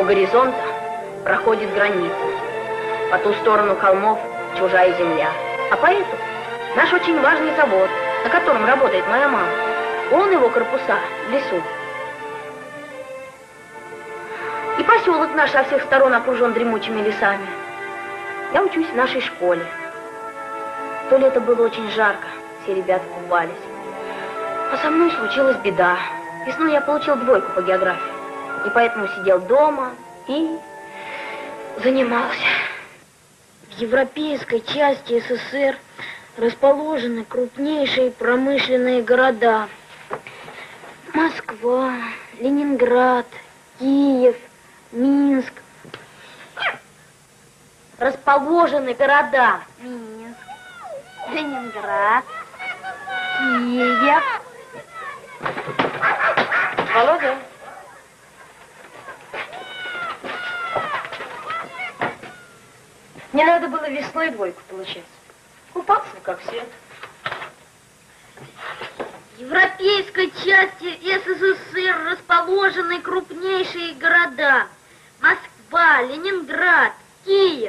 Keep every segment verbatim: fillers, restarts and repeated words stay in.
горизонта проходит граница. По ту сторону холмов чужая земля. А поэтому наш очень важный завод, на котором работает моя мама, он его корпуса в лесу. И поселок наш со всех сторон окружен дремучими лесами. Я учусь в нашей школе. То лето было очень жарко, все ребята купались. А со мной случилась беда. Весной я получил двойку по географии. И поэтому сидел дома и занимался. В европейской части СССР расположены крупнейшие промышленные города. Москва, Ленинград, Киев, Минск. Расположены города Минск, Ленинград, Киев. Володя. Мне надо было весной двойку получать. Купаться, как все. В европейской части СССР расположены крупнейшие города. Москва, Ленинград, Киев.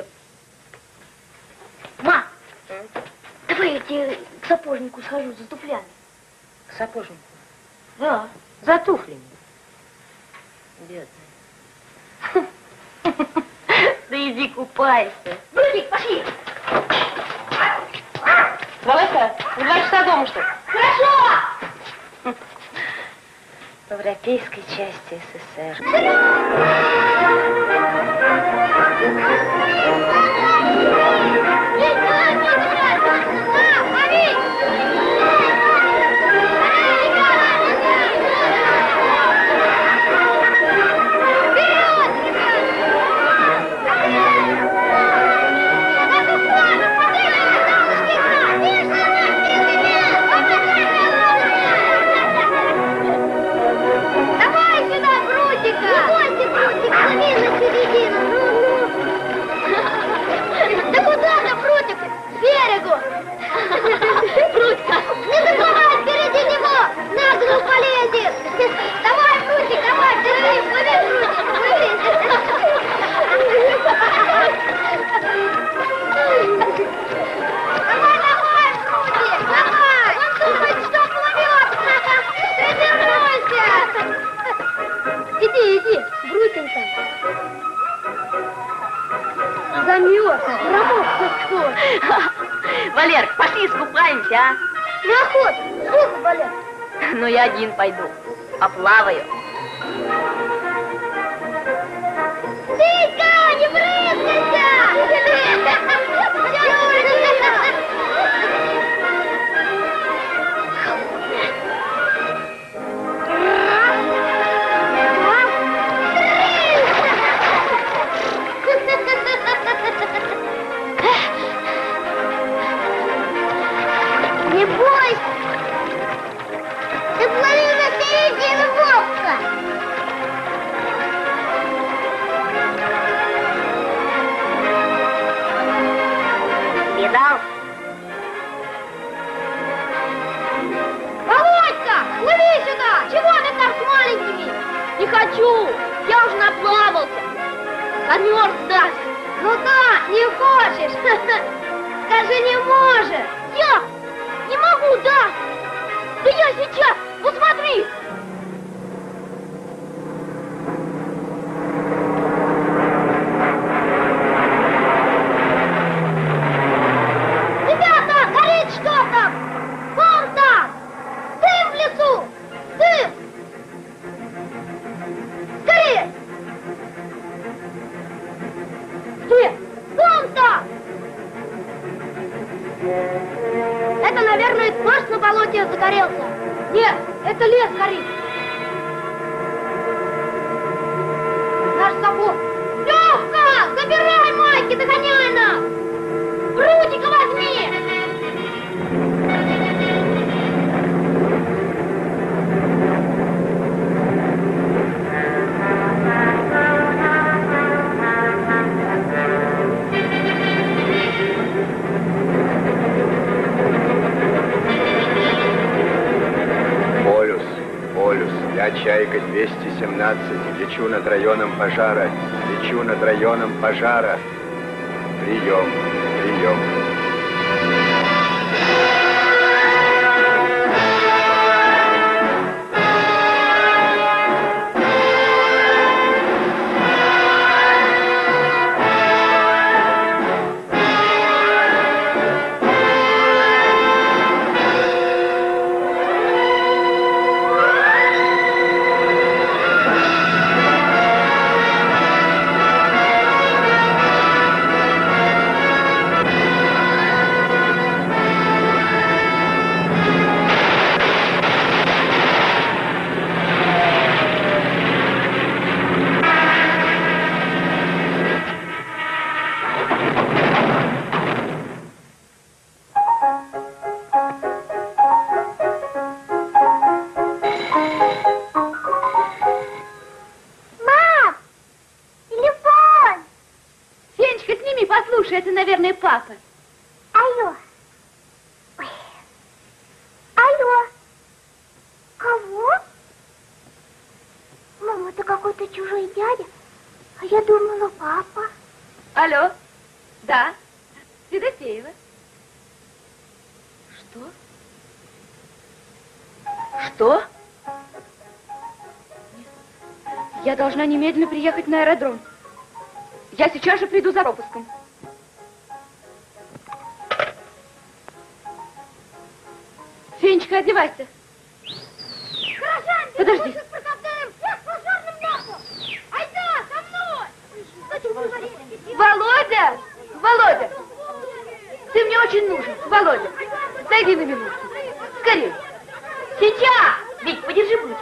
Ма, mm. давай я тебе к сапожнику схожу за туфлями. К сапожнику? Да. За туфлями? Бедный. Да иди купайся. Брудик, пошли. Володька, в два часа дома, что ли? Хорошо! В европейской части СССР. Да куда ты, Прутик? К берегу! Прутик, не заплывай впереди него! На голову полезет! Давай, Прутик, давай, держи! Плыви, Прутик, плыви! Давай, давай, Прутик, давай! Он думает, что плывет! Тренируйся! Иди, иди, Брутенька! Замерз, промок как Валер, пошли искупаемся, а? Неохота, зубы болят. Ну, я один пойду, поплаваю. Тика, не брызгайся! Не бойся! Ты плыви на середину бокса! Видал? Володька, плыви сюда! Чего ты там с маленькими? Не хочу! Я уже наплавался! Замерз даже! Ну да, не хочешь! Скажи, не можешь! Я не могу, да! Да я сейчас! Посмотри! Ребята, горит что-то! Вон там! Дым в лесу! Дым! Скорее! Где? Вон там! Это, наверное, мост на болоте загорелся. Нет, это лес горит. Наш завод. Лёвка, забирай майки, догоняй нас! Прутика возьми! Полюс, полюс, я Чайка двести семнадцать. Лечу над районом пожара. Лечу над районом пожара. Прием, прием. Это, наверное, папа. Алло. Ой. Алло. Кого? Мама, это какой-то чужой дядя. А я думала, папа. Алло. Да. Федосеева. Что? Что? Я должна немедленно приехать на аэродром. Я сейчас же приду за пропуском. Фенечка, одевайся. Подожди. Володя! Володя! Ты мне очень нужен. Володя, зайди на минутку. Скорей. Сейчас! Вить, подержи путь.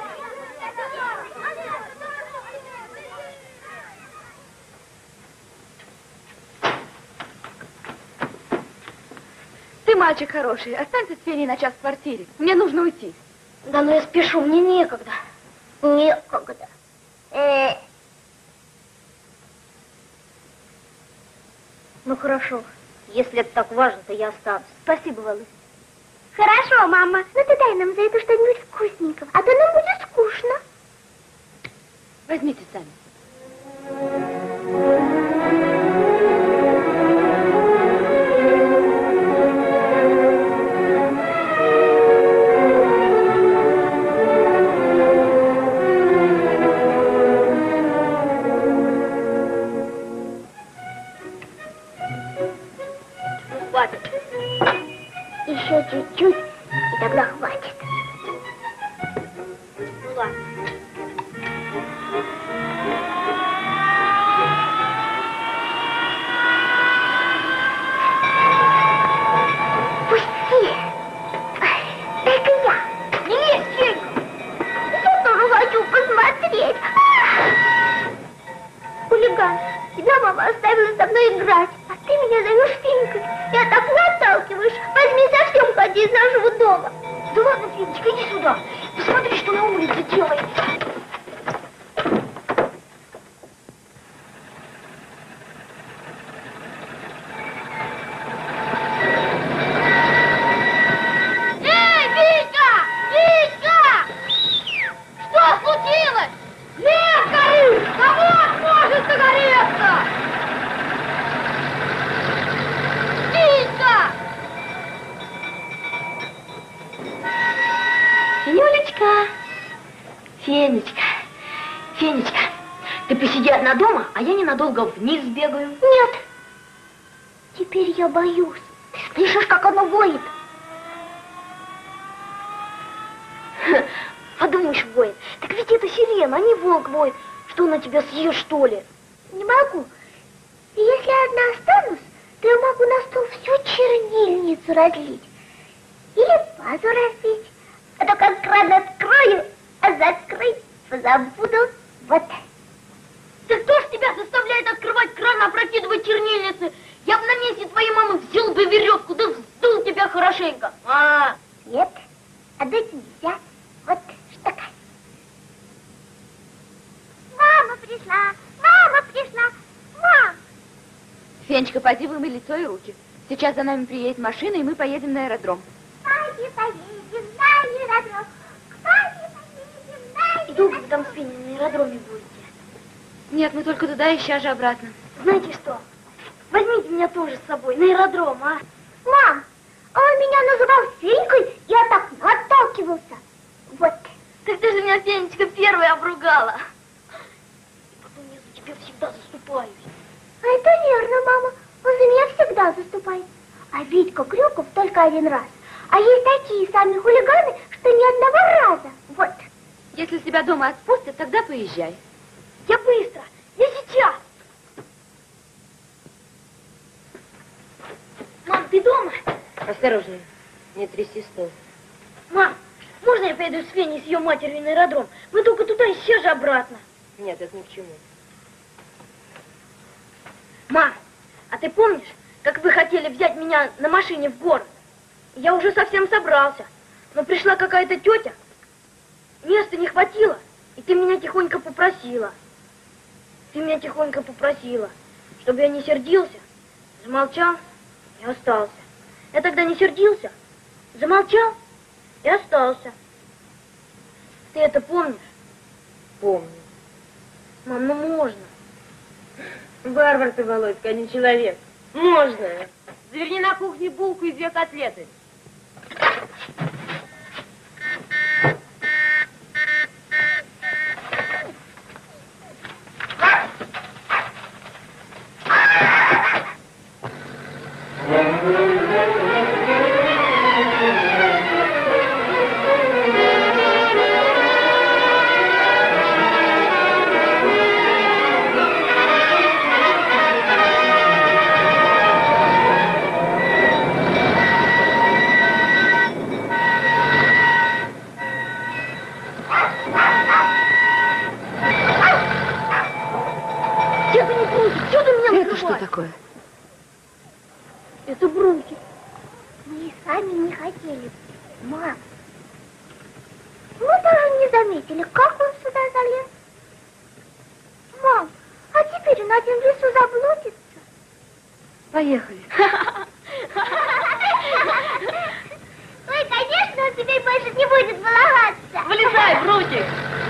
Ты мальчик хороший. Останься с Феней на час в квартире. Мне нужно уйти. Да ну я спешу, мне некогда. Некогда. Э. Ну хорошо. Если это так важно, то я останусь. Спасибо, Володя. Хорошо, мама. Ну ты дай нам за это что-нибудь вкусненького, а то нам будет скучно. Возьмите сами. Хватит. Еще чуть-чуть, и тогда хватит. Ну ладно. Пусти. Дай-ка я. Не лезь, Фенька. Я тоже хочу посмотреть. Хулиган, тебя мама оставила со мной играть, а ты меня зовешь Фенькой. Я так наталкиваешь. Возьми совсем ходи из нашего дома. Да ладно, Фенечка, иди сюда. Посмотри, что на улице делается. Эй, Витя! Витя! Что случилось? Лес горит! Кого может загореться? Витя! Фенюлечка, Фенечка, Фенечка, ты посиди одна дома, а я ненадолго вниз сбегаю. Нет. Теперь я боюсь. Ты слышишь, как оно воет? Подумаешь, воет. Так ведь это сирена, а не волк воет. Что, на тебя съест, что ли? Не могу. И если одна останусь, то я могу на стол всю чернильницу разлить. Или вазу разбить. А то как кран открою, а закрыть позабуду. Вот. Да кто ж тебя заставляет открывать кран, опрокидывать чернильницы? Я бы на месте твоей мамы взял бы веревку, да вздул тебя хорошенько. А, Нет, отдать нельзя. Вот штука. Мама пришла, мама пришла, мам. Фенечка, пойди вымой лицо и руки. Сейчас за нами приедет машина, и мы поедем на аэродром. Пойди поедем на аэродром. Пойди поедем на долго вы там с Феней на аэродроме будете? Нет, мы только туда и сейчас же обратно. Знаете что? Возьмите меня тоже с собой на аэродром, а? Мам, а он меня называл Фенькой и от окна отталкивался. Вот. Так ты же меня, Фенечка, первой обругала. И потом я за тебя всегда заступаюсь. А это верно, мама. Он за меня всегда заступает. А Витька Крюков только один раз. А есть такие сами хулиганы, что ни одного раза. Вот. Если тебя дома отпустят, тогда поезжай. Я быстро. Я сейчас. Мам, ты дома? Осторожнее, не тряси стол. Мам, можно я поеду с Феней, с ее матерью на аэродром? Мы только туда и сейчас же обратно. Нет, это ни к чему. Мам, а ты помнишь, как вы хотели взять меня на машине в город? Я уже совсем собрался, но пришла какая-то тетя, места не хватило, и ты меня тихонько попросила. Ты меня тихонько попросила, чтобы я не сердился, замолчал и остался. Я тогда не сердился, замолчал и остался. Ты это помнишь? Помню. Мам, ну можно. Варвар ты, Володька, а не человек. Можно. Заверни на кухне булку и две котлеты. Что такое? Это Бронхи. Мы и сами не хотели. Мам, мы даже не заметили, как он сюда залез. Мам, а теперь он один в лесу заблудится. Поехали. Ой, конечно, он теперь больше не будет баловаться. Вылезай, Брутик!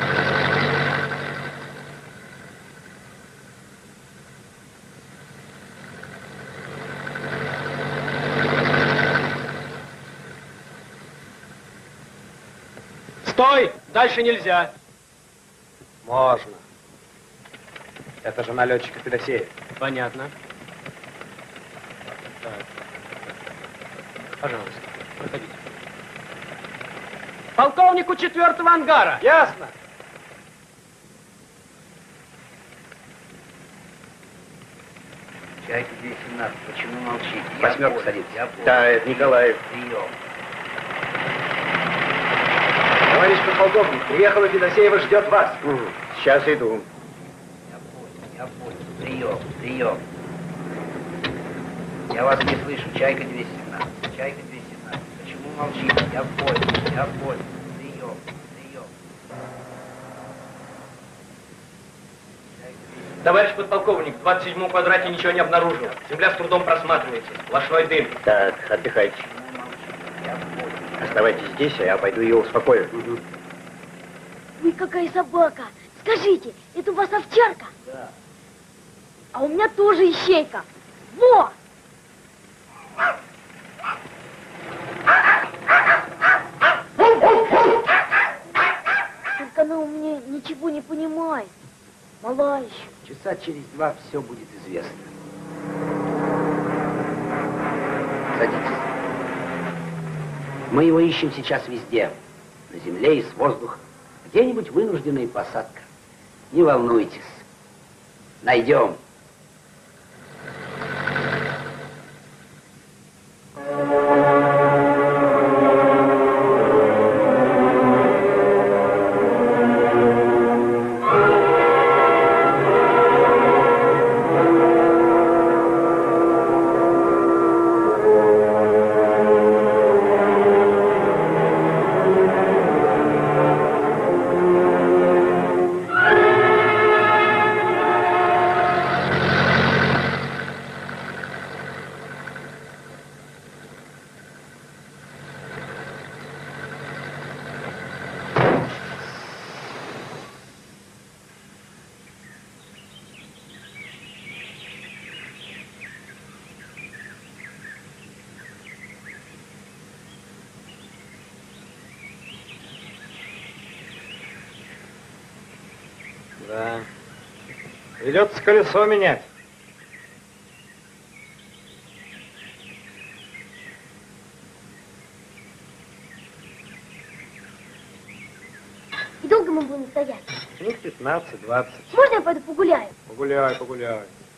Стой! Дальше нельзя. Можно. Это жена летчика Федосея. Понятно. Так. Пожалуйста, проходите. Полковнику четвертого ангара. Ясно. Чайка двести семнадцать, почему молчите? Восьмерка садится. Да, это Николаев. Прием. Товарищ подполковник, приехала Федосеева, ждет вас. Угу. Сейчас иду. Я понял, я понял. Прием, прием. Я вас не слышу. Чайка двести семнадцать. Чайка двести семнадцать. Почему молчите? Я понял, я понял. Прием, прием. Товарищ подполковник, в двадцать седьмом квадрате ничего не обнаружил. Земля с трудом просматривается. Сплошной дым. Так, отдыхайте. Я понял. Оставайтесь здесь, а я пойду ее успокою. Угу. Вы какая собака? Скажите, это у вас овчарка? Да. А у меня тоже ищейка. Во! Только она у меня ничего не понимает. Мала еще. Часа через два все будет известно. Садитесь. Мы его ищем сейчас везде. На земле и с воздуха. Где-нибудь вынужденная посадка. Не волнуйтесь. Найдем. Да. Придется колесо менять. И долго мы будем стоять? Минут пятнадцать-двадцать. Можно я пойду погуляю? Погуляй, погуляй.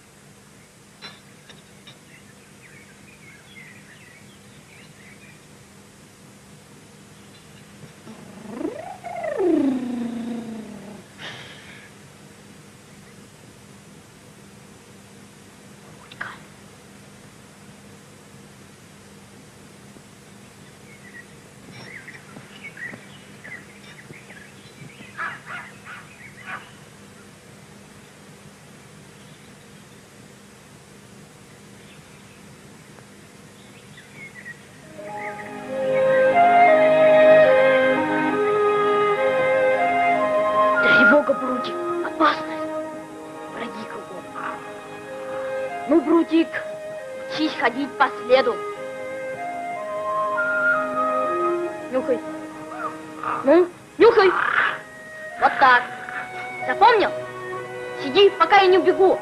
Ходить по следу. Нюхай. Ну, нюхай. Вот так. Запомнил? Сиди, пока я не убегу.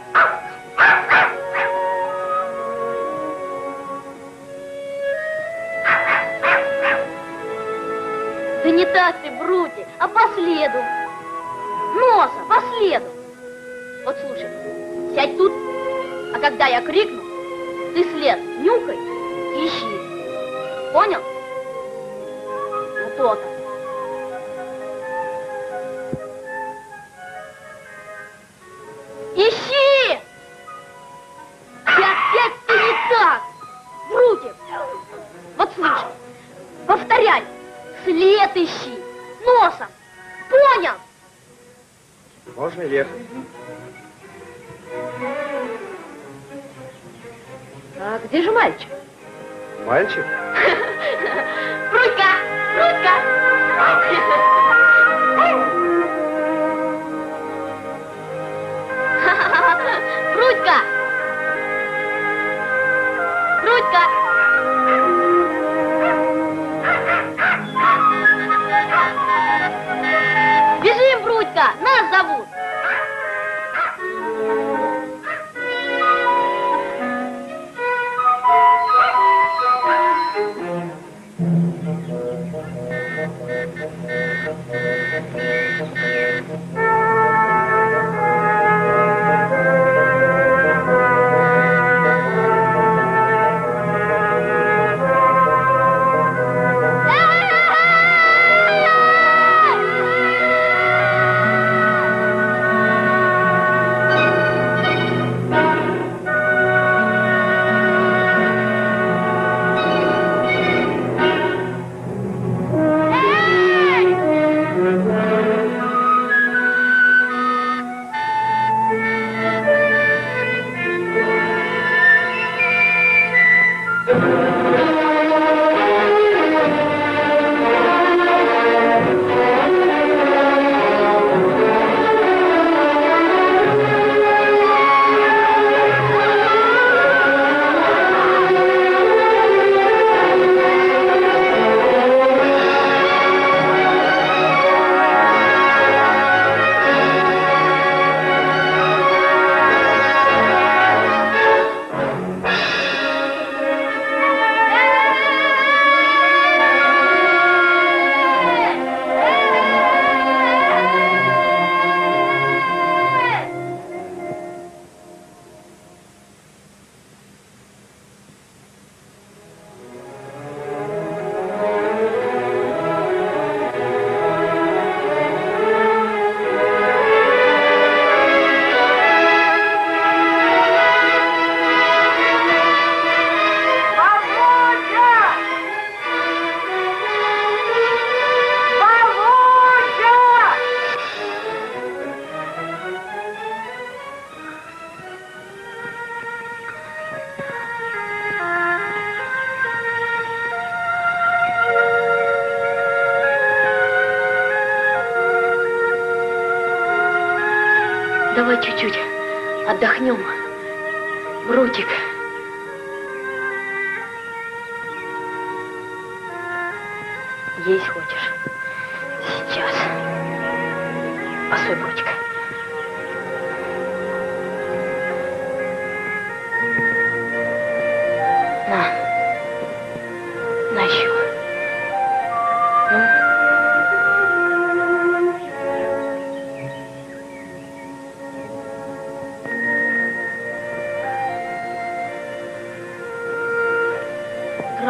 Да не так ты, Брутик, а по следу. Носа, по следу. Вот слушай, сядь тут, а когда я крикну, ты след нюхай и ищи. Понял? Ну то-то. Ищи! И опять ты не так! Брутик! Вот слушай, повторяй. След ищи. Носом. Понял? Можно ехать. А где же мальчик? Мальчик? Рудька! Рудька! Рудька! Рудька! Бежим, Брудька! Нас зовут! Давай чуть-чуть отдохнем, Брутик. Есть хочешь? Сейчас. Постой, Брутик.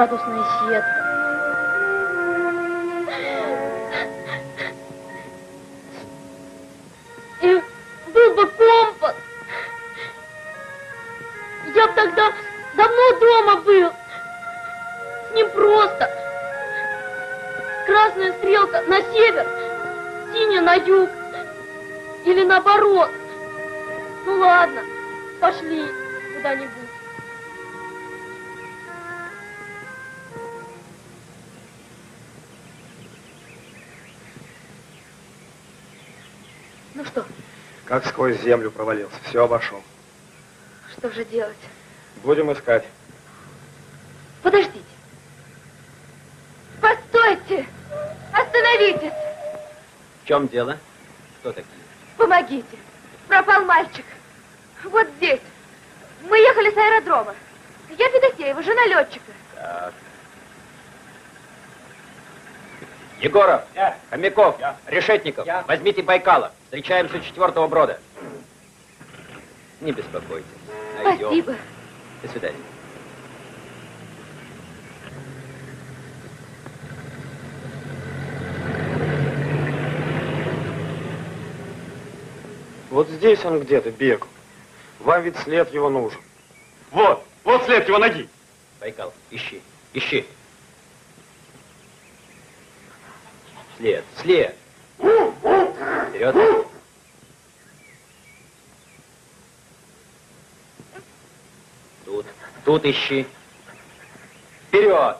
градусная сетка. И был бы компас. Я бы тогда давно дома был. С ним просто. Красная стрелка на север, синяя на юг. Или наоборот. Ну ладно, пошли куда-нибудь. Ну что, Как сквозь землю провалился. Все обошел. что же делать? Будем искать. Подождите. Постойте! Остановитесь! В чем дело? Кто такие? Помогите! Пропал мальчик. Вот здесь. Мы ехали с аэродрома. Я Федосеева, жена летчика. Так. Егоров, Я. Хомяков, Я. Решетников, Я. возьмите Байкала. Встречаемся у четвертого брода. Не беспокойтесь. Найдем. Спасибо. До свидания. Вот здесь он где-то бегал. Вам ведь след его нужен. Вот, вот след его ноги. Байкал, ищи, ищи. След, след. Вперед. Тут, тут ищи. Вперед.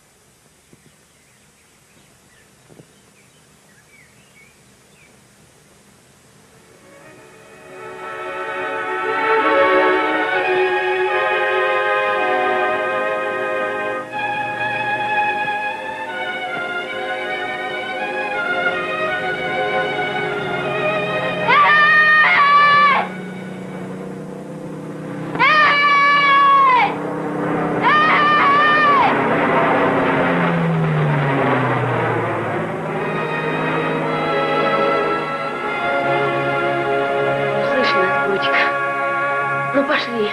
Ну, пошли.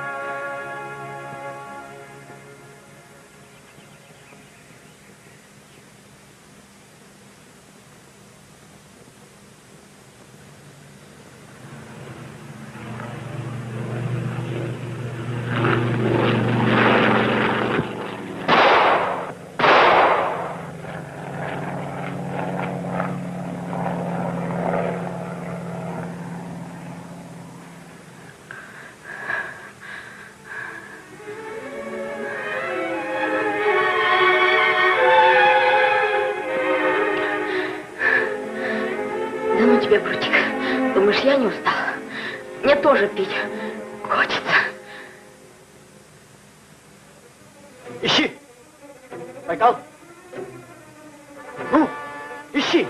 Да ну тебя, Брутик. Думаешь, я не устала? Мне тоже пить хочется. Ищи! Байкал! Ну, ищи!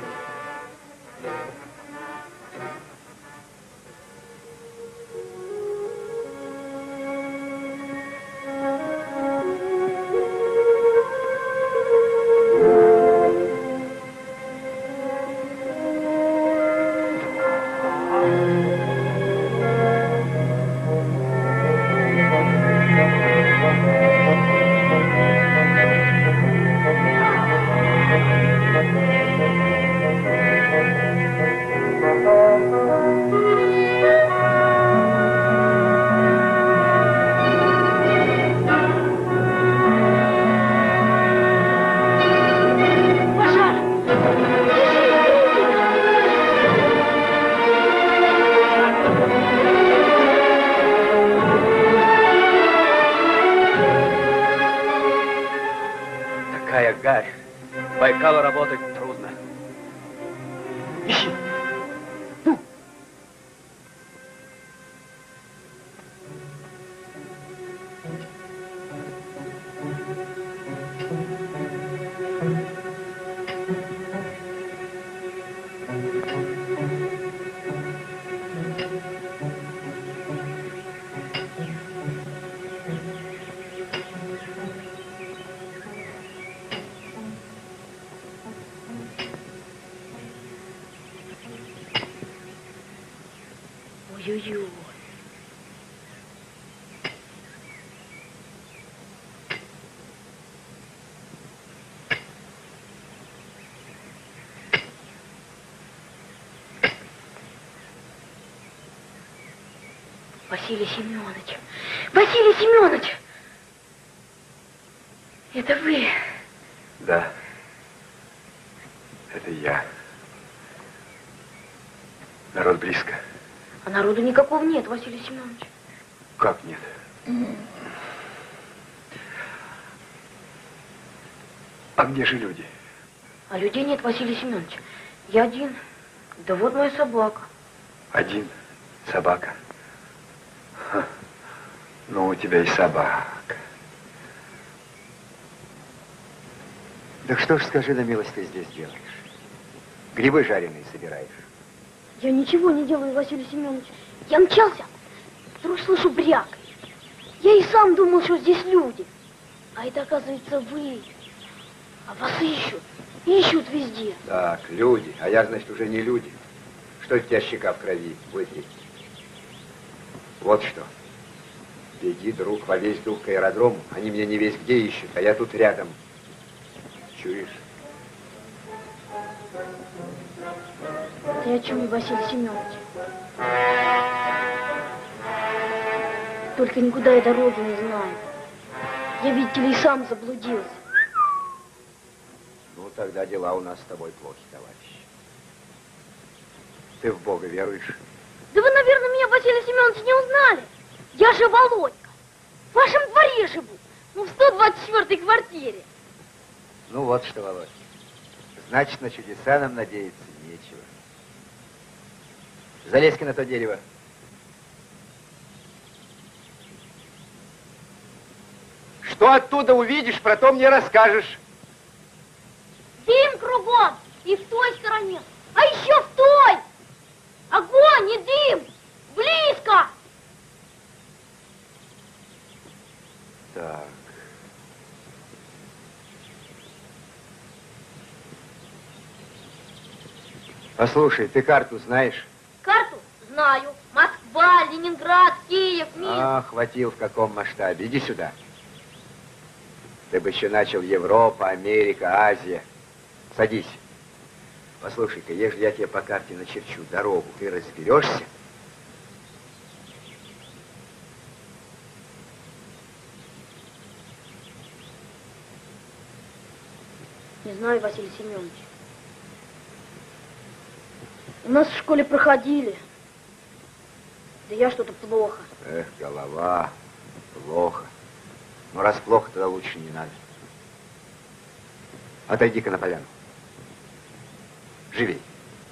Такая гарь. Байкалу работать трудно. Ищи! Ну! Ой-ой-ой. Василий Семенович! Василий Семенович! Это вы? Да. Это я. Народ близко. А народу никакого нет, Василий Семенович. Как нет? А где же люди? А людей нет, Василий Семенович. Я один. Да вот моя собака. Один? Собака? Ха. Ну, у тебя и собака. Так что ж, скажи на милость, ты здесь делаешь? Грибы жареные собираешь? Я ничего не делаю, Василий Семенович. Я мчался, вдруг слышу бряк. Я и сам думал, что здесь люди. А это, оказывается, вы. А вас ищут. Ищут везде. Так, люди. А я, значит, уже не люди. Что у тебя щека в крови? Вытри. Вот что. Беги, друг, во весь дух к аэродрому. Они меня не весь где ищут, а я тут рядом. Чуешь? Да я чую, Василий Семенович. Только никуда я дороги не знаю. Я, видите ли, и сам заблудился. Ну, тогда дела у нас с тобой плохи, товарищ. Ты в Бога веруешь? Да вы, наверное, меня, Василий Семенович, не узнали. Я же Володька. В вашем дворе живу. Ну, в сто двадцать четвёртой квартире. Ну, вот что, Володь. Значит, на чудеса нам надеяться нечего. Залезь-ка на то дерево. Что оттуда увидишь, про то мне расскажешь. Дым кругом. И в той стороне. А еще в той. Огонь и дым. Близко. Так. Послушай, ты карту знаешь? Карту знаю. Москва, Ленинград, Киев, Минск. А, хватил в каком масштабе. Иди сюда. Ты бы еще начал Европа, Америка, Азия. Садись. Послушай-ка, ежели я тебе по карте начерчу дорогу, ты разберешься? Не знаю, Василий Семенович. У нас в школе проходили. Да я что-то плохо. Эх, голова, плохо. Ну, раз плохо, тогда лучше не надо. Отойди-ка на поляну. Живей.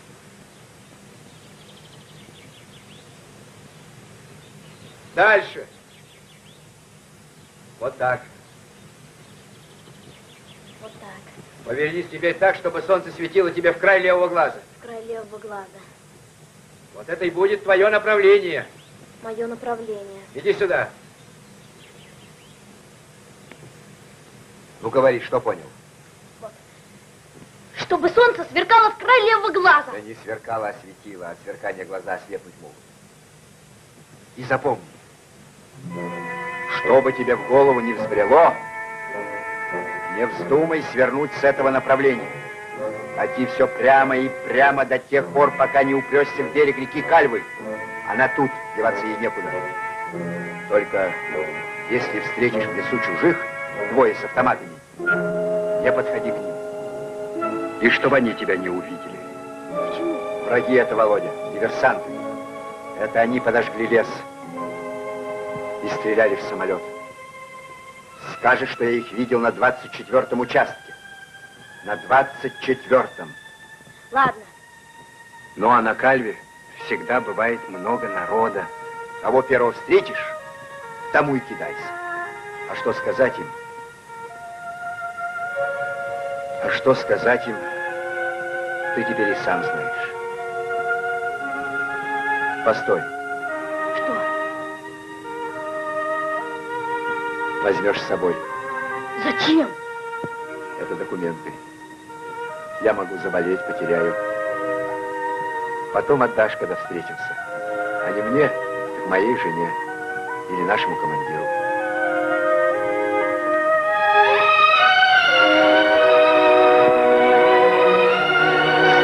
Дальше. Вот так. Вот так. Повернись теперь так, чтобы солнце светило тебе в край левого глаза. В край левого глаза. Вот это и будет твое направление. Мое направление. Иди сюда. Ну, говори, что понял? Вот. Чтобы солнце сверкало в край левого глаза. Да не сверкало, а светило. От сверкания глаза ослепнуть могут. И запомни, что бы тебе в голову не взбрело, не вздумай свернуть с этого направления. Ходи все прямо и прямо до тех пор, пока не упрешься в берег реки Кальвы. Она тут, деваться ей некуда. Только если встретишь в лесу чужих, двое с автоматами, не подходи к ним. И чтобы они тебя не увидели. Почему? Враги это, Володя, диверсанты. Это они подожгли лес и стреляли в самолет. Скажешь, что я их видел на двадцать четвёртом участке. На двадцать четвёртом. Ладно. Ну, а на Кальве всегда бывает много народа. Кого первого встретишь, тому и кидайся. А что сказать им? А что сказать им, ты теперь и сам знаешь. Постой. Что? Возьмешь с собой. Зачем? Это документы. Я могу заболеть, потеряю. Потом отдашь, когда встретимся. А не мне, так моей жене или нашему командиру.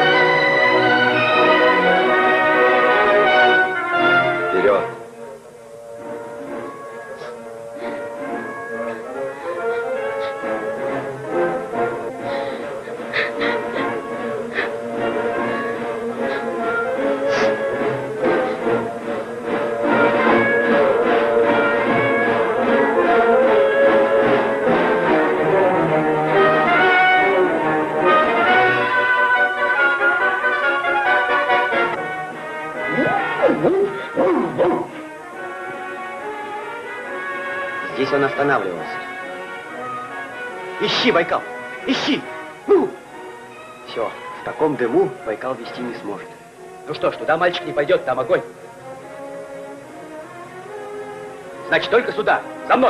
Вперед! Здесь он останавливался. Ищи, Байкал! Ищи! Ну! Все, в таком дыму Байкал вести не сможет. Ну что ж, туда мальчик не пойдет, там огонь. Значит, только сюда. За мной!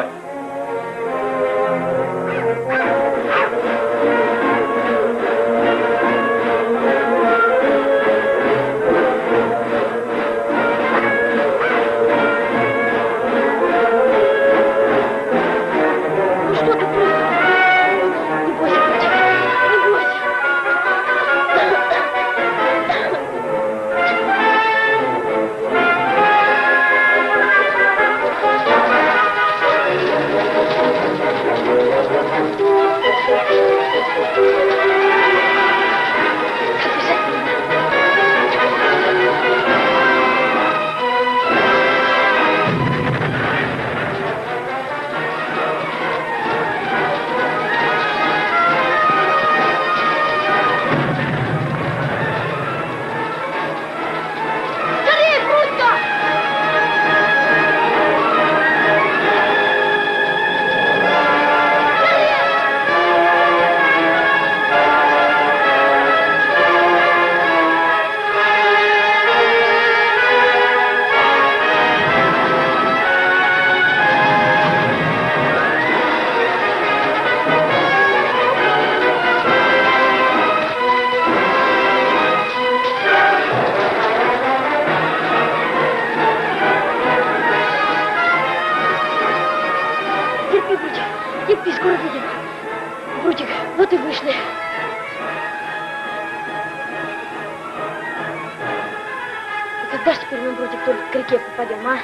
Когда ж теперь мы, Брутик, только к реке попадем, а?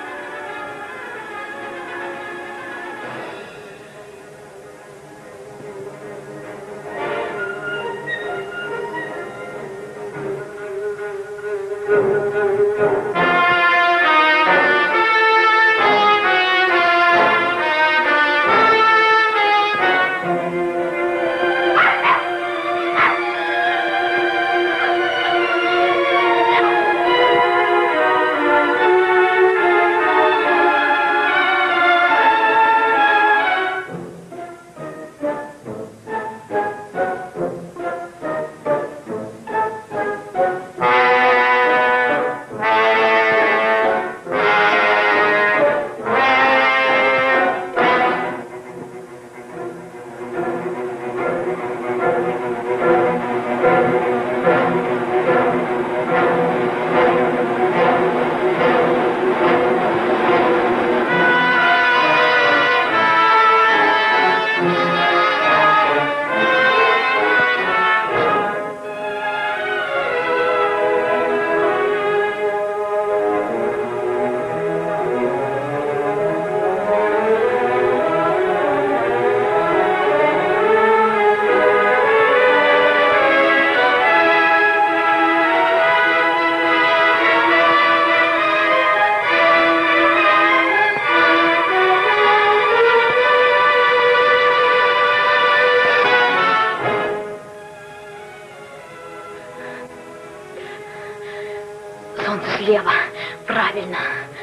Слева. Правильно.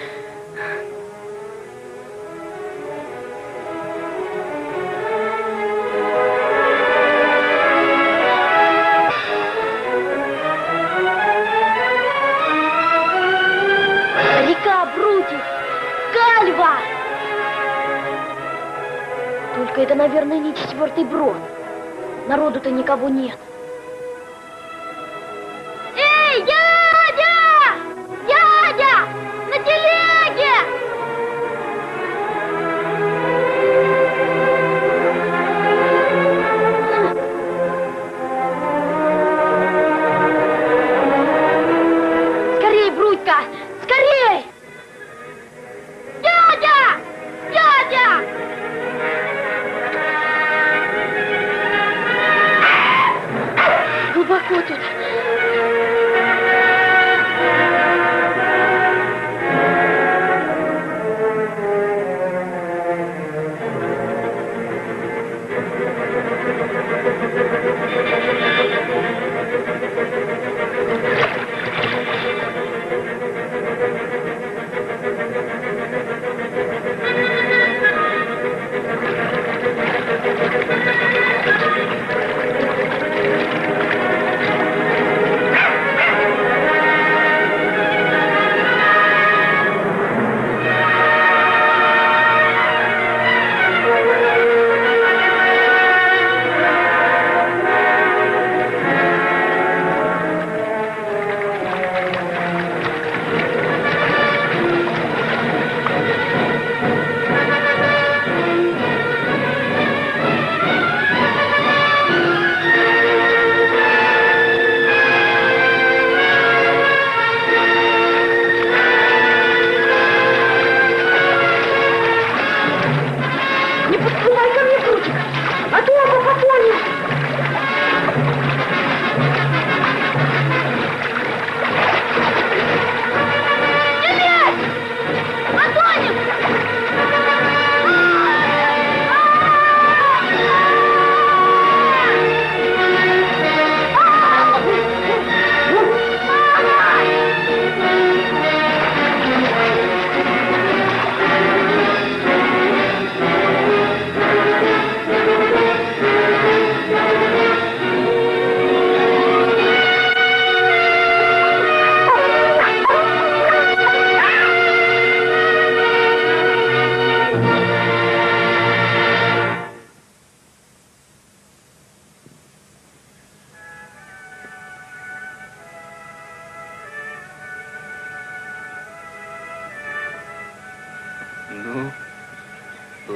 Река Брутик. Кальва. Только это, наверное, не четвертый брод. Народу-то никого нет. Эй, дядя! Дядя! На телеге! Скорей, Брутька! Скорей! Дядя! Дядя! Глубоко тут.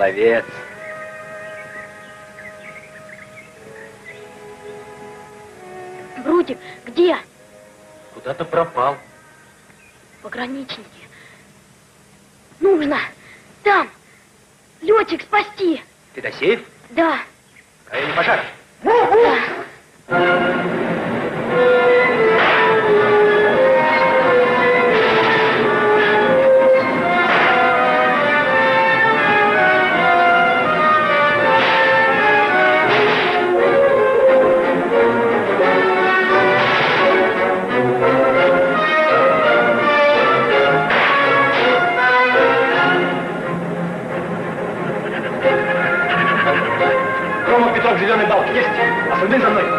пловец. Брутик, где? Куда-то пропал. Пограничники. Нужно. Там. Летчик спасти. Федосеев? Да. Районе пожара. Да. Рома, Петров, зеленый балк. Есть. Остальные за мной.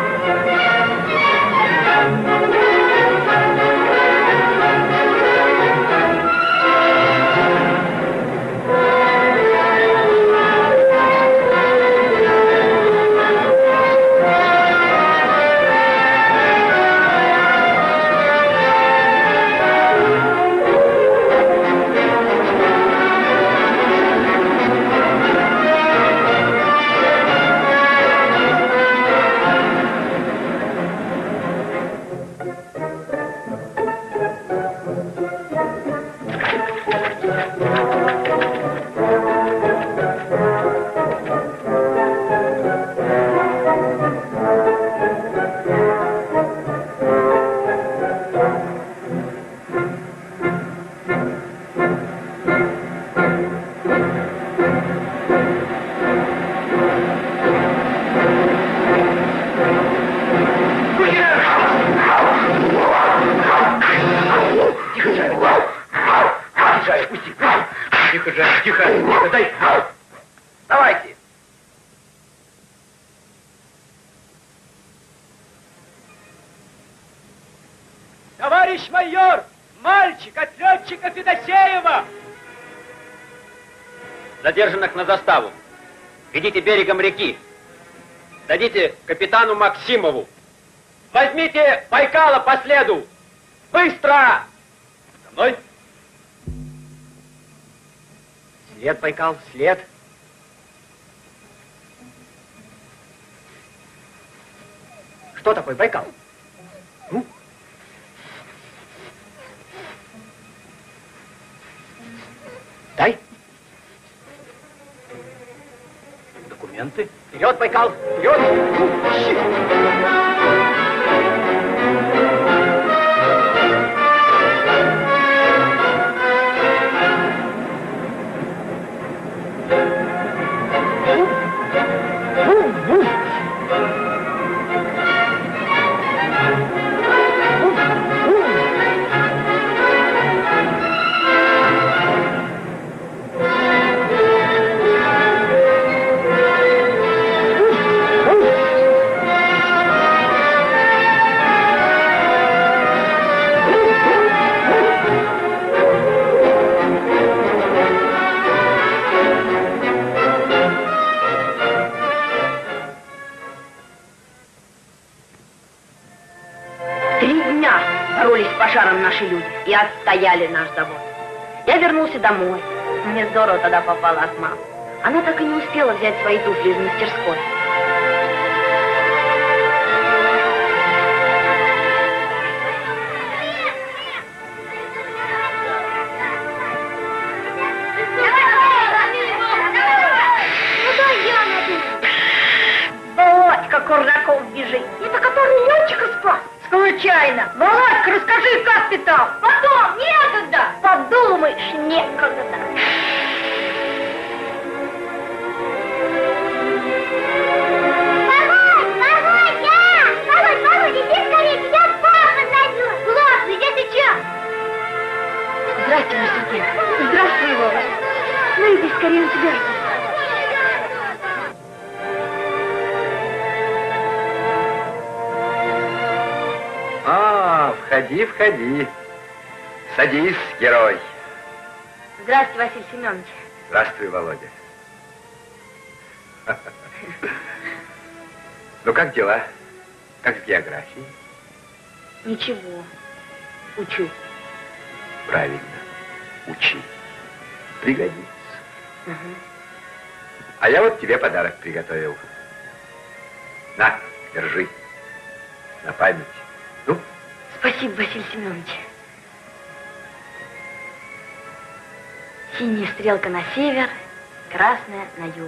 Товарищ майор! Мальчик от летчика Федосеева! Задержанных на заставу. Ведите берегом реки. Дадите капитану Максимову. Возьмите Байкала по следу. Быстро! За мной. След, Байкал, след. Что такое, Байкал? Ну? Дай. Документы. Вперед, Байкал, вперед! Наши люди и отстояли наш завод. Я вернулся домой. Мне здорово тогда попала от мамы. Она так и не успела взять свои туфли из мастерской. Володька Куржаков бежит. Это который летчика спас? Случайно. Володька, расскажи, как ты там? Потом, некогда. Подумаешь, некогда. Володь, Володя! Володь, Володя, иди скорее, тебя папа зовет. Ладно, я сейчас. Здравствуй, Сергей. Здравствуй, Володя. Ну иди скорее, он тебя ждет. А, входи, входи. Садись, герой. Здравствуй, Василий Семенович. Здравствуй, Володя. Ну, как дела? Как с географией? Ничего. Учу. Правильно. Учи. Пригодится. Угу. А я вот тебе подарок приготовил. На, держи. На память. Ну? Спасибо, Василий Семенович. Синяя стрелка на север, красная на юг.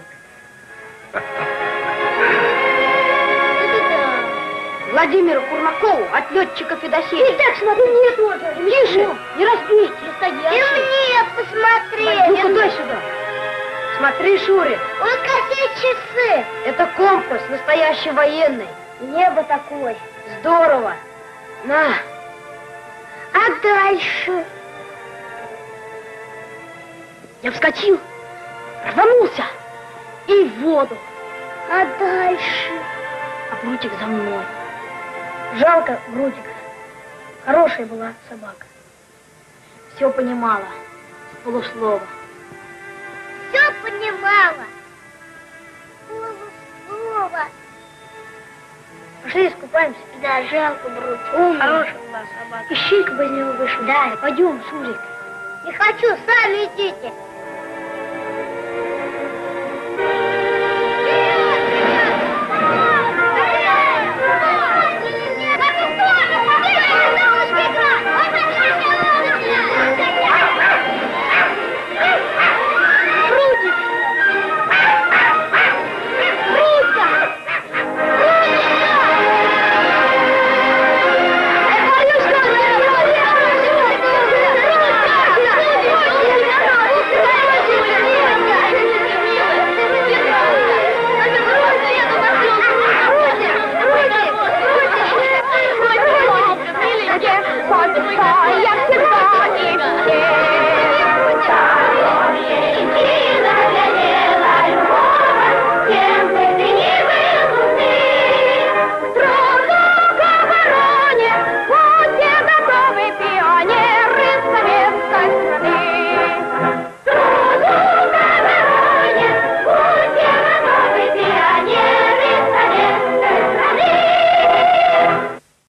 Владимиру Курмакову от летчика Федосеева. И так смотри, мне тоже. Тише, не разбейте. И мне посмотри. Ну-ка, дай сюда. Смотри, Шурик. Вот какие часы. Это компас, настоящий военный. Небо такое. Здорово. На. А дальше? Я вскочил, рванулся и в воду. А дальше? А Брутик за мной. Жалко Брутика. Хорошая была собака. Все понимала с полуслова. Все понимала. Полуслова. Пошли искупаемся. Да, жалко Брутика. Умный. Хорошая была собака. Ищейка бы из него вышел. Да. Пойдем, Шурик. Не хочу, сами идите.